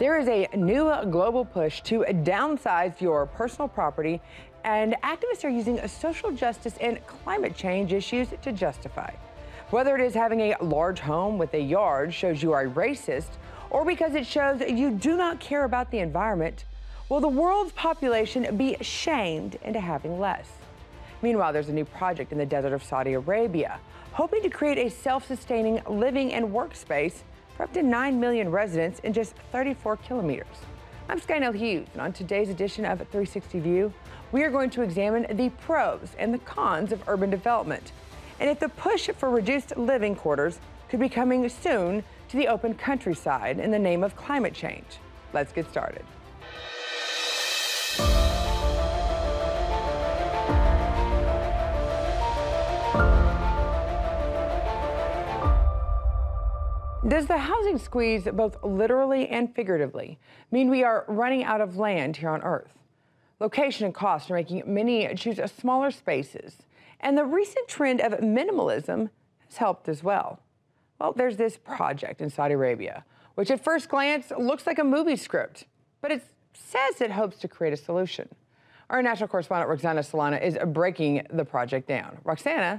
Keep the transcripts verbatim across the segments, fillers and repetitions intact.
There is a new global push to downsize your personal property, and activists are using social justice and climate change issues to justify. Whether it is having a large home with a yard shows you are a racist, or because it shows you do not care about the environment, will the world's population be shamed into having less? Meanwhile, there's a new project in the desert of Saudi Arabia, hoping to create a self-sustaining living and workspace for up to nine million residents in just thirty-four kilometers. I'm Skynell Hughes, and on today's edition of three sixty View, we are going to examine the pros and the cons of urban development, and if the push for reduced living quarters could be coming soon to the open countryside in the name of climate change. Let's get started. Does the housing squeeze, both literally and figuratively, mean we are running out of land here on Earth? Location and cost are making many choose smaller spaces, and the recent trend of minimalism has helped as well. Well, there's this project in Saudi Arabia, which at first glance looks like a movie script, but it says it hopes to create a solution. Our national correspondent, Roxana Solana, is breaking the project down. Roxana?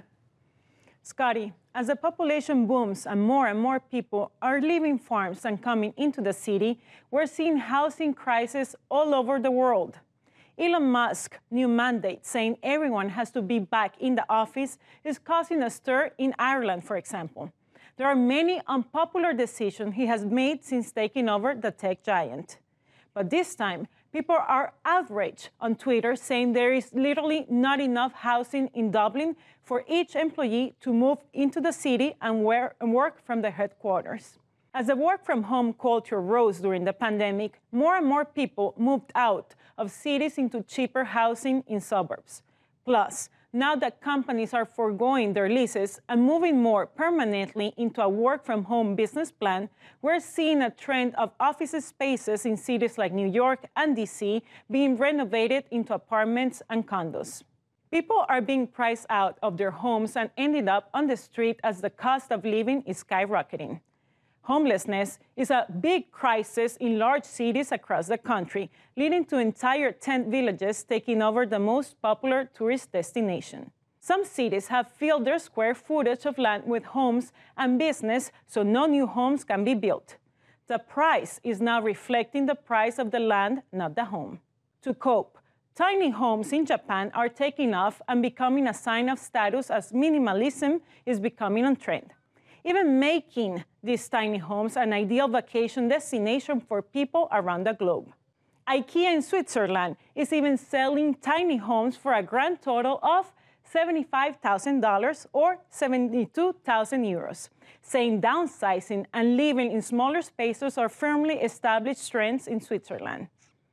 Scotty, as the population booms and more and more people are leaving farms and coming into the city, we're seeing housing crises all over the world. Elon Musk's new mandate saying everyone has to be back in the office is causing a stir in Ireland, for example. There are many unpopular decisions he has made since taking over the tech giant. But this time, people are outraged on Twitter, saying there is literally not enough housing in Dublin for each employee to move into the city and work from the headquarters. As the work-from-home culture rose during the pandemic, more and more people moved out of cities into cheaper housing in suburbs. Plus, now that companies are foregoing their leases and moving more permanently into a work-from-home business plan, we're seeing a trend of office spaces in cities like New York and D C being renovated into apartments and condos. People are being priced out of their homes and ended up on the street as the cost of living is skyrocketing. Homelessness is a big crisis in large cities across the country, leading to entire tent villages taking over the most popular tourist destination. Some cities have filled their square footage of land with homes and business, so no new homes can be built. The price is now reflecting the price of the land, not the home. To cope, tiny homes in Japan are taking off and becoming a sign of status as minimalism is becoming on trend, even making these tiny homes an ideal vacation destination for people around the globe. IKEA in Switzerland is even selling tiny homes for a grand total of seventy-five thousand dollars or seventy-two thousand euros, saying downsizing and living in smaller spaces are firmly established trends in Switzerland.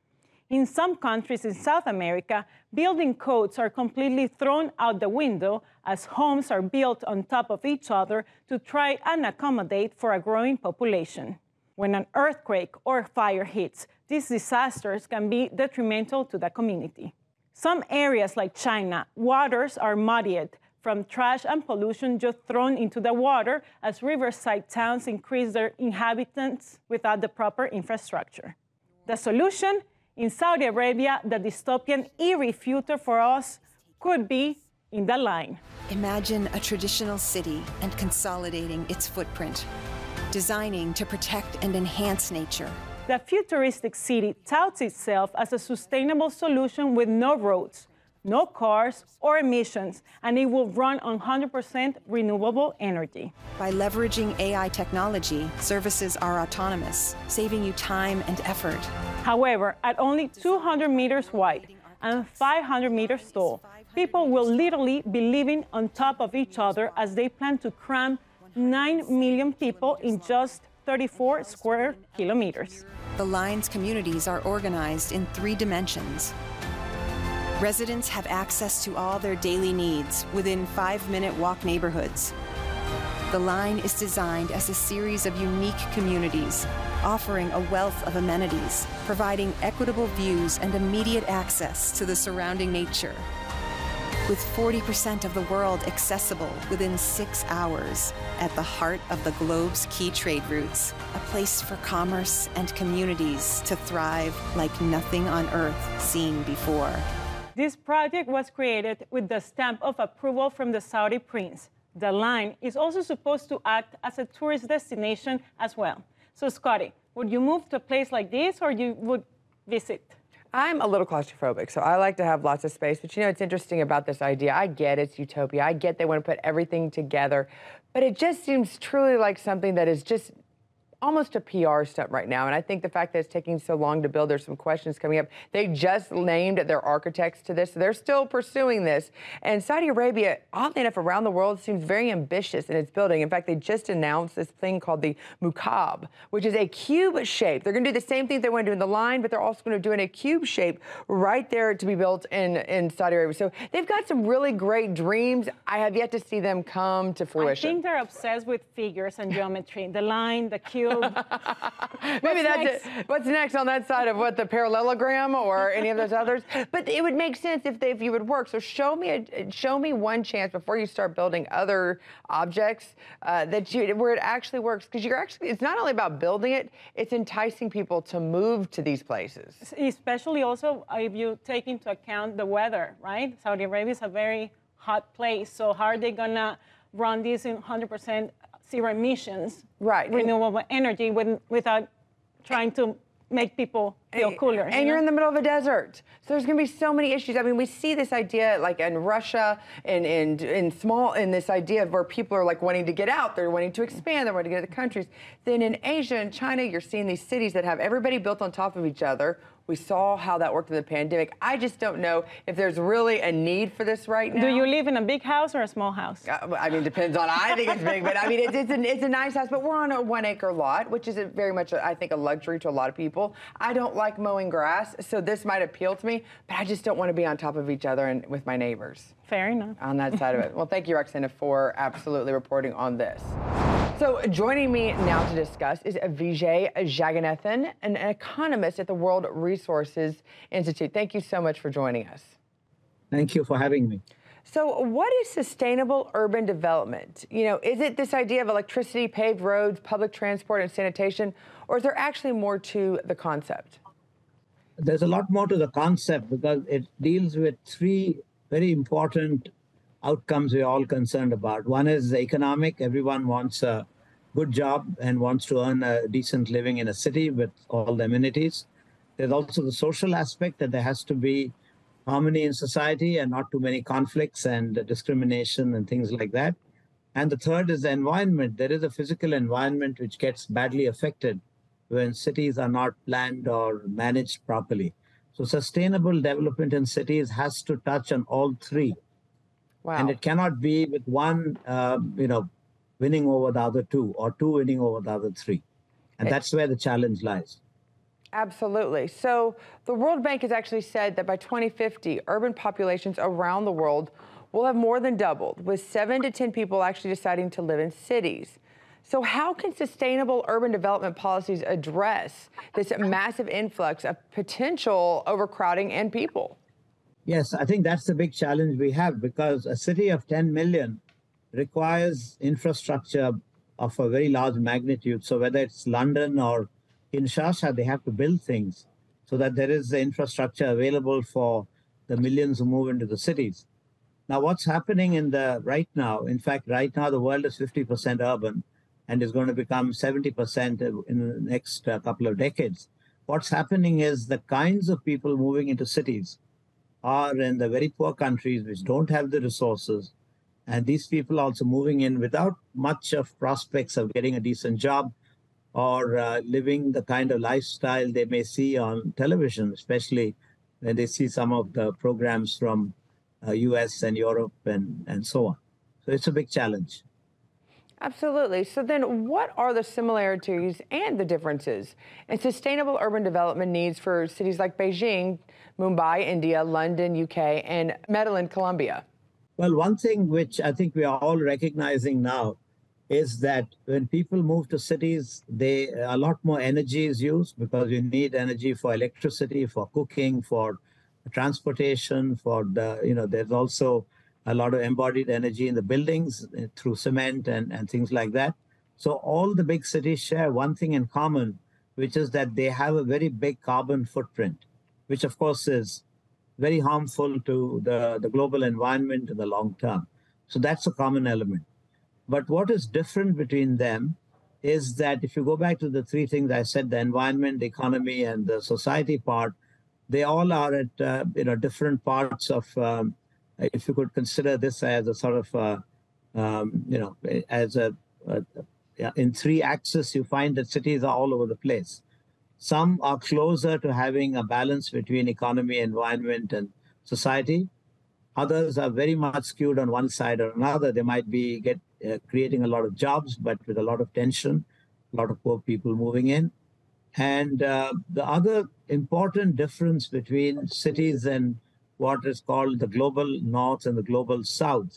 In some countries in South America, building codes are completely thrown out the window as homes are built on top of each other to try and accommodate for a growing population. When an earthquake or fire hits, these disasters can be detrimental to the community. Some areas like China, waters are muddied from trash and pollution just thrown into the water as riverside towns increase their inhabitants without the proper infrastructure. The solution? In Saudi Arabia, the dystopian eerie future for us could be in the line. Imagine a traditional city and consolidating its footprint, designing to protect and enhance nature. The futuristic city touts itself as a sustainable solution with no roads, no cars or emissions, and it will run on one hundred percent renewable energy. By leveraging A I technology, services are autonomous, saving you time and effort. However, at only two hundred meters wide and five hundred meters tall, people will literally be living on top of each other as they plan to cram nine million people in just thirty-four square kilometers. The line's communities are organized in three dimensions. Residents have access to all their daily needs within five-minute walk neighborhoods. The line is designed as a series of unique communities, offering a wealth of amenities, providing equitable views and immediate access to the surrounding nature. with forty percent of the world accessible within six hours, at the heart of the globe's key trade routes, a place for commerce and communities to thrive like nothing on Earth seen before. This project was created with the stamp of approval from the Saudi prince. The line is also supposed to act as a tourist destination as well. So, Scotty, would you move to a place like this, or you would visit? I'm a little claustrophobic, so I like to have lots of space. But you know, it's interesting about this idea. I get it's utopia. I get they want to put everything together. But it just seems truly like something that is just almost a P R stunt right now. And I think the fact that it's taking so long to build, there's some questions coming up. They just named their architects to this. So they're still pursuing this. And Saudi Arabia, oddly enough, around the world seems very ambitious in its building. In fact, they just announced this thing called the Mukab, which is a cube shape. They're going to do the same thing they want to do in the line, but they're also going to do in a cube shape right there to be built in, in Saudi Arabia. So they've got some really great dreams. I have yet to see them come to fruition. I think they're obsessed with figures and geometry. The line, the cube. Maybe What's that's next? it. What's next on that side of what, the parallelogram or any of those others? But it would make sense if they if you would work. So show me a, show me one chance before you start building other objects uh, that you where it actually works, because you're actually it's not only about building it, it's enticing people to move to these places. Especially also if you take into account the weather, right? Saudi Arabia is a very hot place. So how are they gonna run this in one hundred percent zero emissions, right, renewable and, energy when, without trying to make people feel cooler? And you you're know? in the middle of a desert. So there's going to be so many issues. I mean, we see this idea like in Russia and in, in small, in this idea of where people are like wanting to get out, they're wanting to expand, they're wanting to get to the countries. Then in Asia and China, you're seeing these cities that have everybody built on top of each other. We saw how that worked in the pandemic. I just don't know if there's really a need for this right now. Do you live in a big house or a small house? Uh, I mean, depends on, I think it's big, but I mean, it's, it's, a, it's a nice house, but we're on a one acre lot, which is a very much, a, I think, a luxury to a lot of people. I don't like mowing grass, so this might appeal to me, but I just don't want to be on top of each other and with my neighbors. Fair enough. On that side of it. Well, thank you, Roxana, for absolutely reporting on this. So joining me now to discuss is Vijay Jagannathan, an economist at the World Resources Institute. Thank you so much for joining us. Thank you for having me. So what is sustainable urban development? You know, is it this idea of electricity, paved roads, public transport, and sanitation, or is there actually more to the concept? There's a lot more to the concept because it deals with three very important outcomes we're all concerned about. One is the economic. Everyone wants a good job and wants to earn a decent living in a city with all the amenities. There's also the social aspect, that there has to be harmony in society and not too many conflicts and discrimination and things like that. And the third is the environment. There is a physical environment which gets badly affected when cities are not planned or managed properly. So sustainable development in cities has to touch on all three. Wow. And it cannot be with one, uh, you know, winning over the other two, or two winning over the other three. And that's where the challenge lies. Absolutely. So the World Bank has actually said that by twenty fifty, urban populations around the world will have more than doubled, with seven to ten people actually deciding to live in cities. So how can sustainable urban development policies address this massive influx of potential overcrowding and people? Yes, I think that's the big challenge we have, because a city of ten million requires infrastructure of a very large magnitude. So whether it's London or Kinshasa, they have to build things so that there is the infrastructure available for the millions who move into the cities. Now, what's happening in the right now, in fact, right now, the world is fifty percent urban and is going to become seventy percent in the next uh, couple of decades. What's happening is the kinds of people moving into cities are in the very poor countries which don't have the resources. And these people also moving in without much of prospects of getting a decent job or uh, living the kind of lifestyle they may see on television, especially when they see some of the programs from uh, U S and Europe and, and so on. So it's a big challenge. Absolutely. So then what are the similarities and the differences in sustainable urban development needs for cities like Beijing, Mumbai, India, London, U K, and Medellin, Colombia? Well, one thing which I think we are all recognizing now is that when people move to cities, they a lot more energy is used, because you need energy for electricity, for cooking, for transportation, for the, you know, there's also a lot of embodied energy in the buildings uh, through cement and, and things like that. So all the big cities share one thing in common, which is that they have a very big carbon footprint, which of course is very harmful to the, the global environment in the long term. So that's a common element. But what is different between them is that if you go back to the three things I said, the environment, the economy, and the society part, they all are at uh, you know different parts of, um, if you could consider this as a sort of, uh, um, you know, as a, a, in three axes, you find that cities are all over the place. Some are closer to having a balance between economy, environment, and society. Others are very much skewed on one side or another. They might be get uh, creating a lot of jobs, but with a lot of tension, a lot of poor people moving in. And uh, the other important difference between cities and what is called the global north and the global south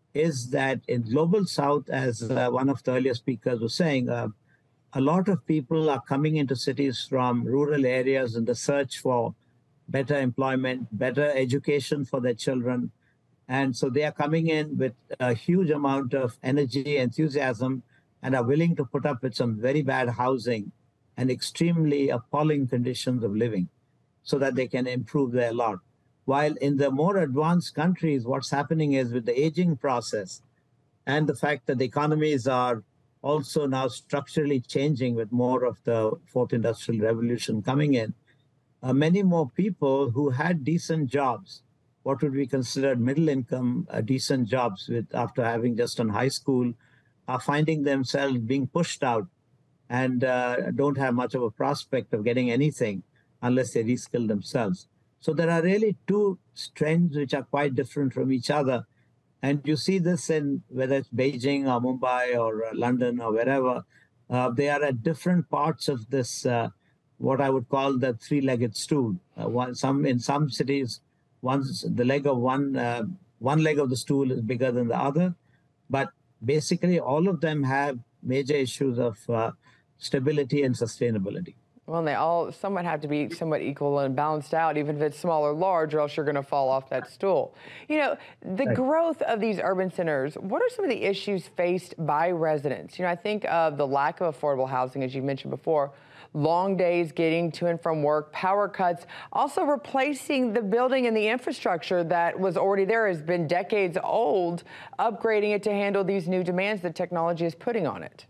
is that in global south, as uh, one of the earlier speakers was saying, uh, a lot of people are coming into cities from rural areas in the search for better employment, better education for their children. And so they are coming in with a huge amount of energy, enthusiasm, and are willing to put up with some very bad housing and extremely appalling conditions of living so that they can improve their lot. While in the more advanced countries, what's happening is with the aging process and the fact that the economies are also now structurally changing with more of the fourth industrial revolution coming in, uh, many more people who had decent jobs, what would be considered middle income, uh, decent jobs with after having just done high school, are finding themselves being pushed out and uh, don't have much of a prospect of getting anything unless they reskill themselves. So there are really two trends which are quite different from each other. And you see this in whether it's Beijing or Mumbai or uh, London or wherever, uh, they are at different parts of this, uh, what I would call the three-legged stool. Uh, one, some in some cities, once the leg of one, uh, one leg of the stool is bigger than the other. But basically, all of them have major issues of uh, stability and sustainability. Well, and they all somewhat have to be somewhat equal and balanced out, even if it's small or large, or else you're going to fall off that stool. You know, the Right. growth of these urban centers, what are some of the issues faced by residents? You know, I think of the lack of affordable housing, as you mentioned before, long days getting to and from work, power cuts, also replacing the building and the infrastructure that was already there, has been decades old, upgrading it to handle these new demands that technology is putting on it.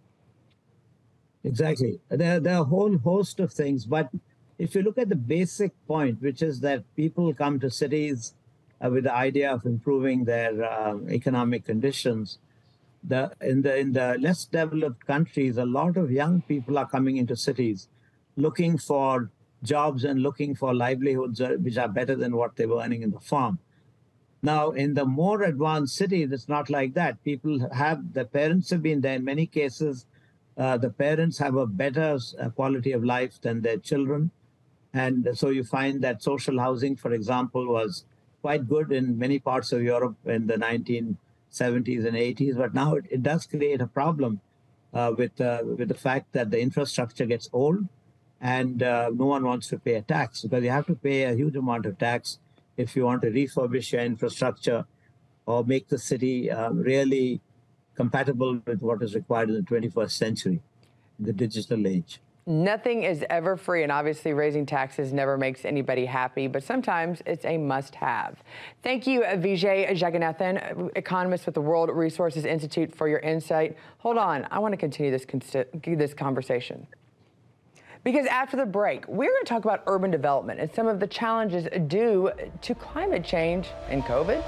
Exactly. There, there are a whole host of things. But if you look at the basic point, which is that people come to cities uh, with the idea of improving their uh, economic conditions, the, in, the, in the less developed countries, a lot of young people are coming into cities looking for jobs and looking for livelihoods uh, which are better than what they were earning in the farm. Now, in the more advanced cities, it's not like that. People have, the parents have been there in many cases. Uh, the parents have a better uh, quality of life than their children. And so you find that social housing, for example, was quite good in many parts of Europe in the nineteen seventies and eighties. But now it, it does create a problem uh, with, uh, with the fact that the infrastructure gets old and uh, no one wants to pay a tax, because you have to pay a huge amount of tax if you want to refurbish your infrastructure or make the city uh, really compatible with what is required in the twenty-first century, in the digital age. Nothing is ever free, and obviously raising taxes never makes anybody happy, but sometimes it's a must-have. Thank you, Vijay Jagannathan, economist with the World Resources Institute, for your insight. Hold on, I want to continue this, this conversation. Because after the break, we're going to talk about urban development and some of the challenges due to climate change and COVID.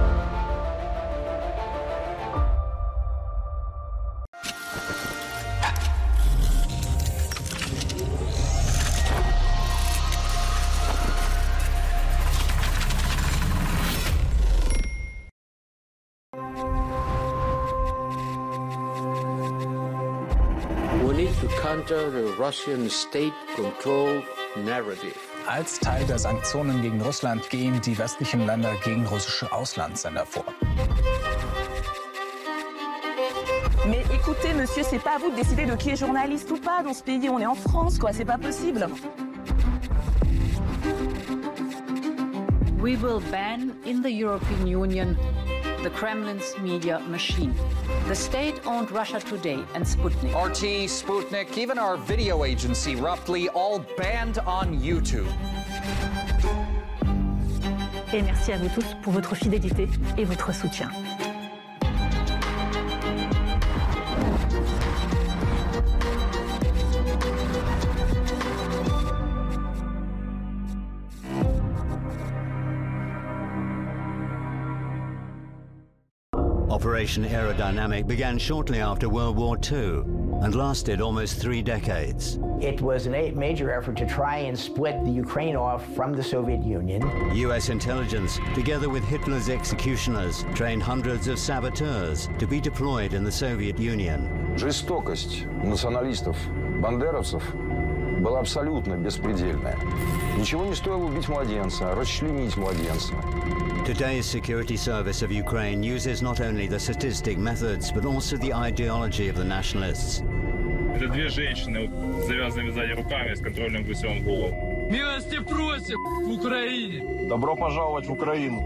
The Russian state-controlled narrative. Als Teil der Sanktionen gegen Russland gehen die westlichen Länder gegen russische Auslandssender vor. Mais écoutez, monsieur, c'est pas à vous de décider de qui est journaliste ou pas dans ce pays. On est en France, quoi, c'est pas possible. We will ban in the European Union the Kremlin's media machine. The state-owned Russia Today and Sputnik. R T, Sputnik, even our video agency, Roughly, all banned on YouTube. Et merci à vous tous pour votre fidélité et votre soutien. Operation Aerodynamic began shortly after World War Two and lasted almost three decades. It was a major effort to try and split the Ukraine off from the Soviet Union. U S intelligence, together with Hitler's executioners, trained hundreds of saboteurs to be deployed in the Soviet Union. Жестокость националистов, бандеровцев была абсолютно беспредельная. Ничего не стоило убить младенца, расчленить младенца. Today's security service of Ukraine uses not only the statistic methods, but also the ideology of the nationalists. Это две женщины с завязанными сзади руками, с контрольным гусем в голову. Милости просим в Украине! Добро пожаловать в Украину!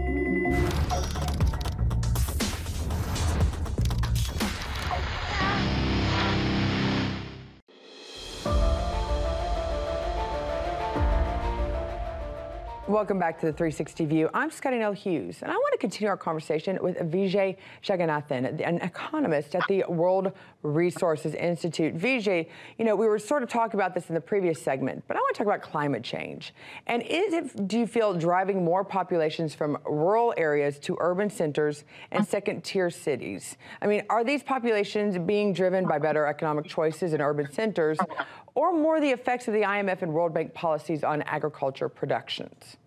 Welcome back to the three sixty View. I'm Scotty Nell Hughes, and I want to continue our conversation with Vijay Jagannathan, an economist at the World Resources Institute. Vijay, you know, we were sort of talking about this in the previous segment, but I want to talk about climate change. And is it, do you feel, driving more populations from rural areas to urban centers and second-tier cities? I mean, are these populations being driven by better economic choices in urban centers, or more the effects of the I M F and World Bank policies on agriculture productions?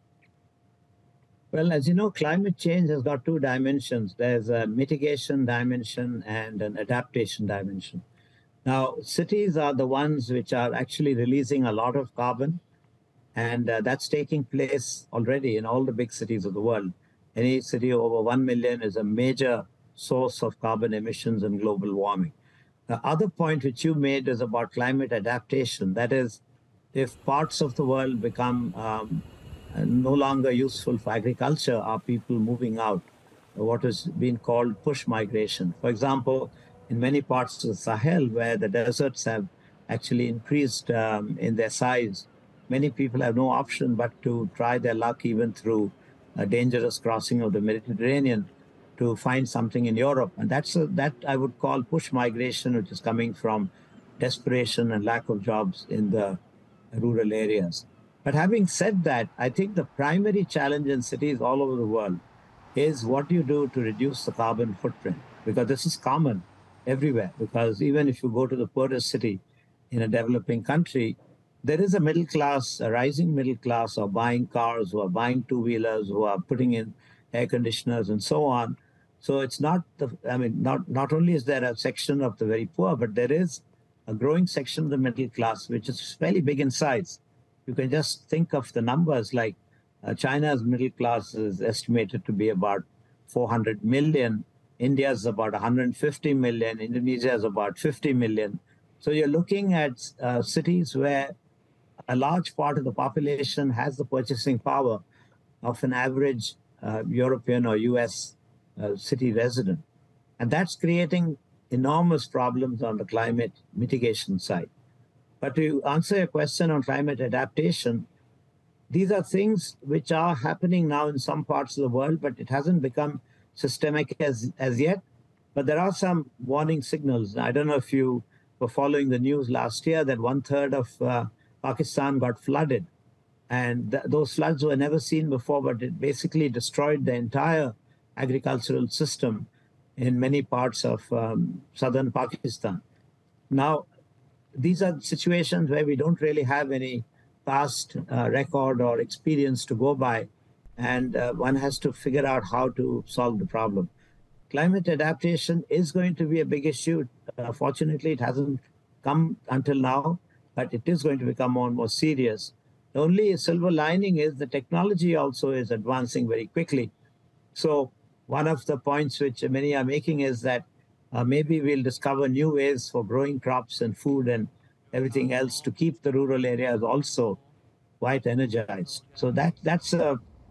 Well, as you know, climate change has got two dimensions. There's a mitigation dimension and an adaptation dimension. Now, cities are the ones which are actually releasing a lot of carbon, and uh, that's taking place already in all the big cities of the world. Any city over one million is a major source of carbon emissions and global warming. The other point which you made is about climate adaptation. That is, if parts of the world become um, no longer useful for agriculture, are people moving out, what has been called push migration. For example, in many parts of the Sahel, where the deserts have actually increased um, in their size, many people have no option but to try their luck even through a dangerous crossing of the Mediterranean to find something in Europe. And that's a, that I would call push migration, which is coming from desperation and lack of jobs in the rural areas. But having said that, I think the primary challenge in cities all over the world is what do you do to reduce the carbon footprint? Because this is common everywhere. Because even if you go to the poorest city in a developing country, there is a middle class, a rising middle class, who are buying cars, who are buying two-wheelers, who are putting in air conditioners and so on. So it's not, the, I mean, not, not only is there a section of the very poor, but there is a growing section of the middle class, which is fairly big in size. You can just think of the numbers, like uh, China's middle class is estimated to be about four hundred million. India's about one hundred fifty million. Indonesia is about fifty million. So you're looking at uh, cities where a large part of the population has the purchasing power of an average uh, European or U S uh, city resident. And that's creating enormous problems on the climate mitigation side. But to answer your question on climate adaptation, these are things which are happening now in some parts of the world, but it hasn't become systemic as, as yet. But there are some warning signals. I don't know if you were following the news last year that one third of uh, Pakistan got flooded. And th those floods were never seen before, but it basically destroyed the entire agricultural system in many parts of um, southern Pakistan. Now, these are situations where we don't really have any past uh, record or experience to go by, and uh, one has to figure out how to solve the problem. Climate adaptation is going to be a big issue. Uh, fortunately, it hasn't come until now, but it is going to become more and more serious. The only silver lining is the technology also is advancing very quickly. So one of the points which many are making is that uh, maybe we'll discover new ways for growing crops and food and everything else to keep the rural areas also quite energized. So that that's a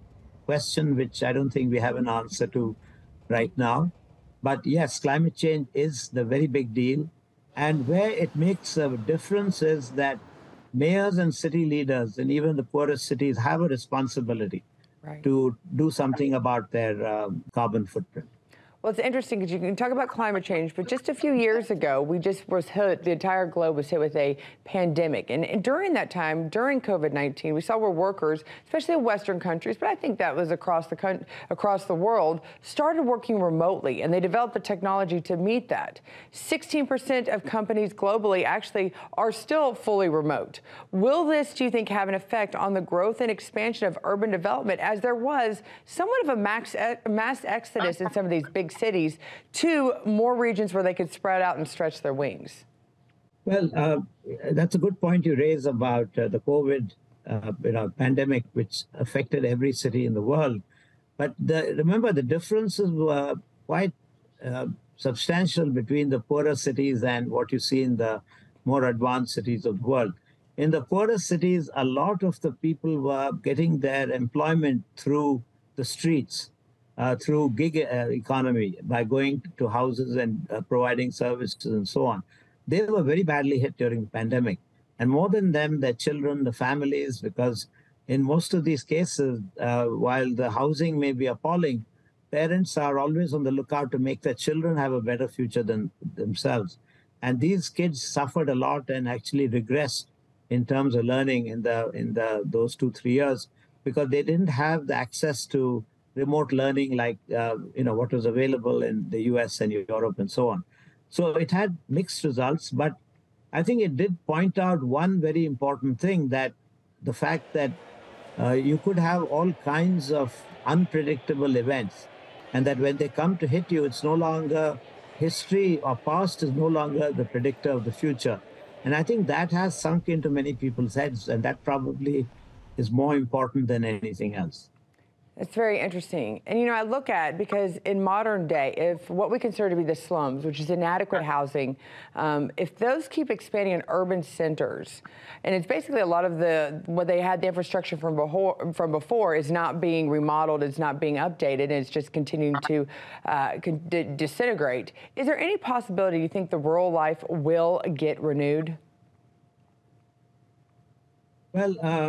question which I don't think we have an answer to right now. But yes, climate change is the very big deal. And where it makes a difference is that mayors and city leaders, and even the poorest cities, have a responsibility right. to do something about their um, carbon footprint. Well, it's interesting because you can talk about climate change, but just a few years ago, we just was hit, the entire globe was hit with a pandemic. And, and during that time, during COVID nineteen, we saw where workers, especially in Western countries, but I think that was across the across the world, started working remotely, and they developed the technology to meet that. sixteen percent of companies globally actually are still fully remote. Will this, do you think, have an effect on the growth and expansion of urban development, as there was somewhat of a max, mass exodus in some of these big cities to more regions where they could spread out and stretch their wings? Well, uh, that's a good point you raise about uh, the COVID uh, you know, pandemic, which affected every city in the world. But the, remember, the differences were quite uh, substantial between the poorer cities and what you see in the more advanced cities of the world. In the poorer cities, a lot of the people were getting their employment through the streets. Uh, through gig uh, economy, by going to houses and uh, providing services and so on. They were very badly hit during the pandemic. And more than them, their children, the families, because in most of these cases, uh, while the housing may be appalling, parents are always on the lookout to make their children have a better future than themselves. And these kids suffered a lot and actually regressed in terms of learning in the in the those two, three years, because they didn't have the access to remote learning like, uh, you know, what was available in the U S and Europe and so on. So it had mixed results, but I think it did point out one very important thing, that the fact that uh, you could have all kinds of unpredictable events, and that when they come to hit you, it's no longer history or past is no longer the predictor of the future. And I think that has sunk into many people's heads, and that probably is more important than anything else. It's very interesting. And, you know, I look at, because in modern day, if what we consider to be the slums, which is inadequate housing, um, if those keep expanding in urban centers, and it's basically a lot of the, what they had the infrastructure from before, from before is not being remodeled, it's not being updated, and it's just continuing to uh, disintegrate. Is there any possibility you think the rural life will get renewed? Well, uh,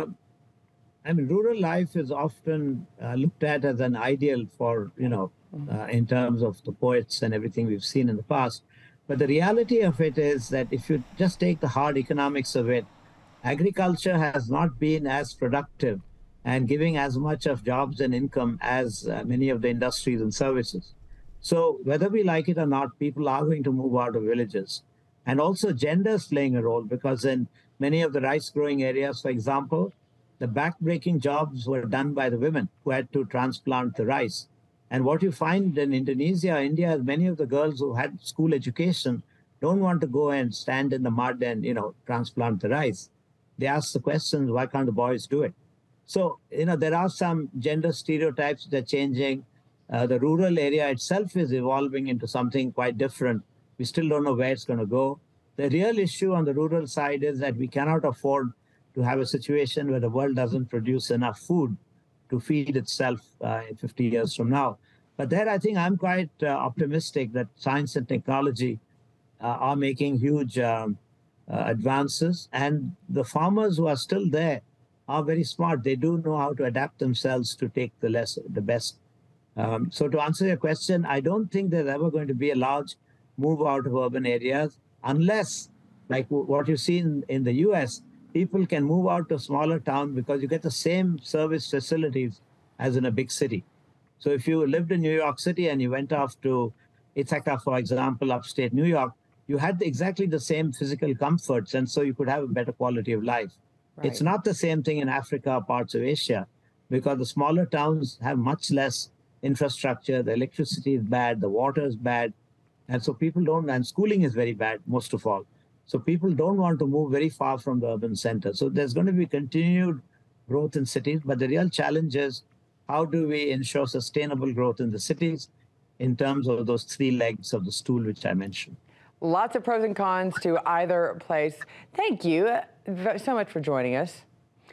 I mean, rural life is often uh, looked at as an ideal for, you know, uh, in terms of the poets and everything we've seen in the past. But the reality of it is that if you just take the hard economics of it, agriculture has not been as productive and giving as much of jobs and income as uh, many of the industries and services. So whether we like it or not, people are going to move out of villages. And also gender is playing a role, because in many of the rice growing areas, for example, the back-breaking jobs were done by the women who had to transplant the rice. And what you find in Indonesia, India, many of the girls who had school education don't want to go and stand in the mud and, you know, transplant the rice. They ask the question, why can't the boys do it? So, you know, there are some gender stereotypes that are changing. Uh, the rural area itself is evolving into something quite different. We still don't know where it's going to go. The real issue on the rural side is that we cannot afford to have a situation where the world doesn't produce enough food to feed itself uh, in fifty years from now. But there, I think I'm quite uh, optimistic that science and technology uh, are making huge um, uh, advances. And the farmers who are still there are very smart. They do know how to adapt themselves to take the, less, the best. Um, so to answer your question, I don't think there's ever going to be a large move out of urban areas unless, like what you see in, in the U S, people can move out to a smaller town because you get the same service facilities as in a big city. So if you lived in New York City and you went off to Ithaca, for example, upstate New York, you had exactly the same physical comforts, and so you could have a better quality of life. Right. It's not the same thing in Africa or parts of Asia, because the smaller towns have much less infrastructure, the electricity is bad, the water is bad, and so people don't, and schooling is very bad, most of all. So people don't want to move very far from the urban center. So there's going to be continued growth in cities, but the real challenge is how do we ensure sustainable growth in the cities in terms of those three legs of the stool which I mentioned. Lots of pros and cons to either place. Thank you so much for joining us.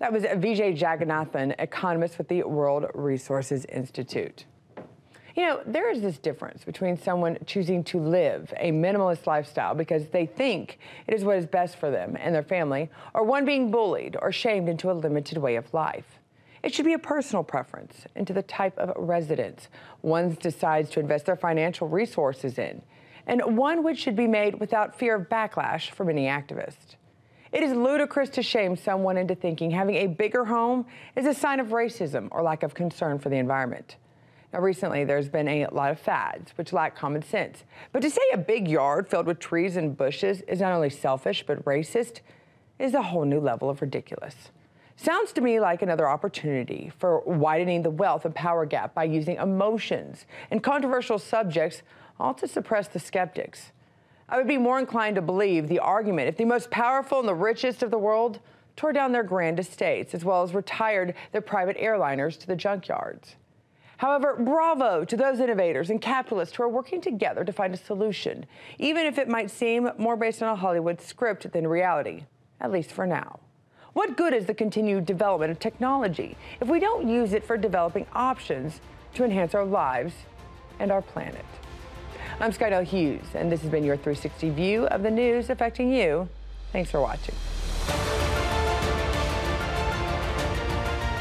That was Vijay Jagannathan, economist with the World Resources Institute. You know, there is this difference between someone choosing to live a minimalist lifestyle because they think it is what is best for them and their family, or one being bullied or shamed into a limited way of life. It should be a personal preference into the type of residence one decides to invest their financial resources in, and one which should be made without fear of backlash from any activist. It is ludicrous to shame someone into thinking having a bigger home is a sign of racism or lack of concern for the environment. Now, recently, there's been a lot of fads which lack common sense. But to say a big yard filled with trees and bushes is not only selfish but racist is a whole new level of ridiculous. Sounds to me like another opportunity for widening the wealth and power gap by using emotions and controversial subjects, all to suppress the skeptics. I would be more inclined to believe the argument if the most powerful and the richest of the world tore down their grand estates, as well as retired their private airliners to the junkyards. However, bravo to those innovators and capitalists who are working together to find a solution, even if it might seem more based on a Hollywood script than reality, at least for now. What good is the continued development of technology if we don't use it for developing options to enhance our lives and our planet? I'm Skydell Hughes, and this has been your three sixty view of the news affecting you. Thanks for watching.